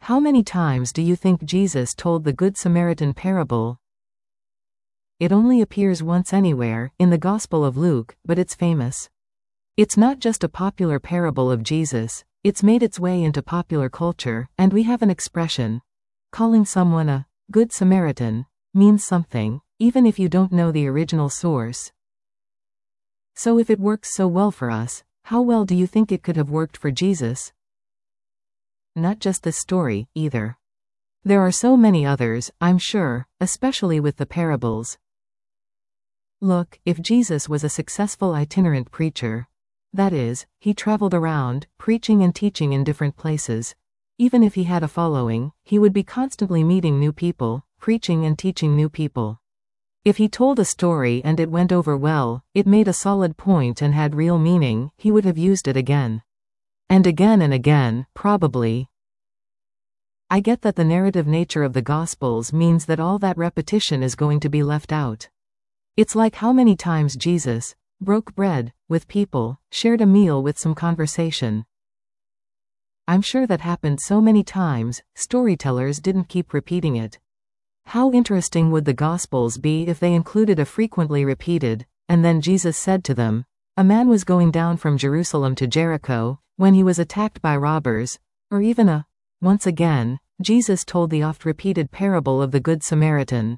How many times do you think Jesus told the Good Samaritan parable? It only appears once anywhere, in the Gospel of Luke, but it's famous. It's not just a popular parable of Jesus, it's made its way into popular culture, and we have an expression. Calling someone a Good Samaritan means something, even if you don't know the original source. So if it works so well for us, how well do you think it could have worked for Jesus? Not just this story, either. There are so many others, I'm sure, especially with the parables. Look, if Jesus was a successful itinerant preacher, that is, he traveled around, preaching and teaching in different places. Even if he had a following, he would be constantly meeting new people, preaching and teaching new people. If he told a story and it went over well, it made a solid point and had real meaning, he would have used it again. And again, probably. I get that the narrative nature of the Gospels means that all that repetition is going to be left out. It's like how many times Jesus broke bread with people, shared a meal with some conversation. I'm sure that happened so many times, storytellers didn't keep repeating it. How interesting would the Gospels be if they included a frequently repeated, and then Jesus said to them, a man was going down from Jerusalem to Jericho, when he was attacked by robbers, or even once again, Jesus told the oft-repeated parable of the Good Samaritan.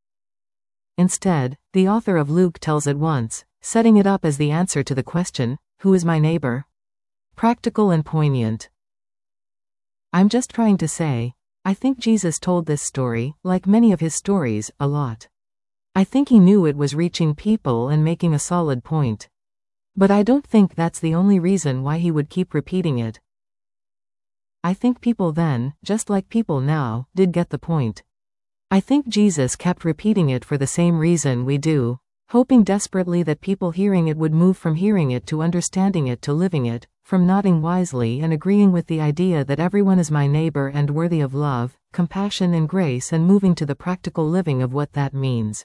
Instead, the author of Luke tells it once, setting it up as the answer to the question, who is my neighbor? Practical and poignant. I'm just trying to say, I think Jesus told this story, like many of his stories, a lot. I think he knew it was reaching people and making a solid point. But I don't think that's the only reason why he would keep repeating it. I think people then, just like people now, did get the point. I think Jesus kept repeating it for the same reason we do, hoping desperately that people hearing it would move from hearing it to understanding it to living it, from nodding wisely and agreeing with the idea that everyone is my neighbor and worthy of love, compassion and grace, and moving to the practical living of what that means.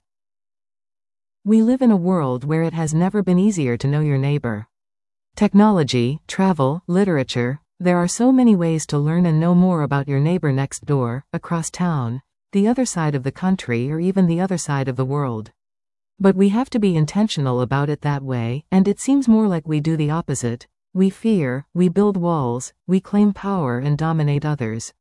We live in a world where it has never been easier to know your neighbor. Technology, travel, literature, there are so many ways to learn and know more about your neighbor next door, across town, the other side of the country, or even the other side of the world. But we have to be intentional about it that way, and it seems more like we do the opposite. We fear, we build walls, we claim power and dominate others.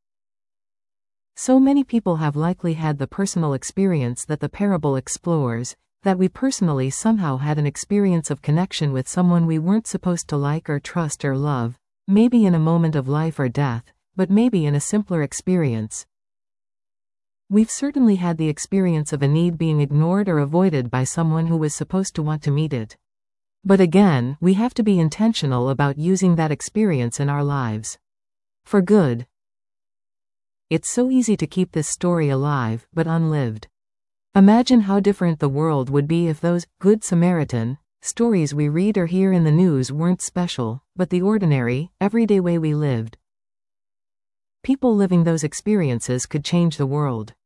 So many people have likely had the personal experience that the parable explores, that we personally somehow had an experience of connection with someone we weren't supposed to like or trust or love, maybe in a moment of life or death, but maybe in a simpler experience. We've certainly had the experience of a need being ignored or avoided by someone who was supposed to want to meet it. But again, we have to be intentional about using that experience in our lives. For good. It's so easy to keep this story alive, but unlived. Imagine how different the world would be if those Good Samaritan stories we read or hear in the news weren't special, but the ordinary, everyday way we lived. People living those experiences could change the world.